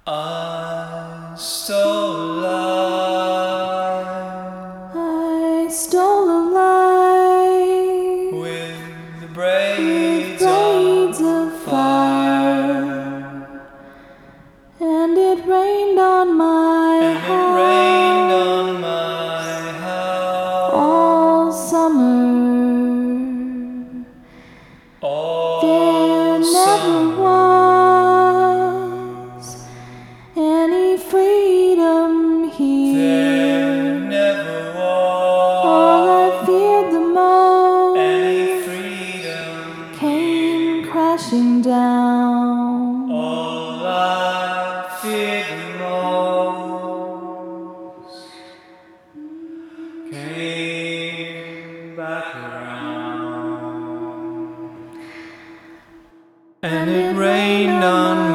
I stole a lie I stole a lie with the with braids braids of of fire, and it rained on my and it rained house on my house all summer. all There never summer. was any freedom here. There never All I was feared the any most freedom came here. crashing down. All I feared the most came back around, and it rained on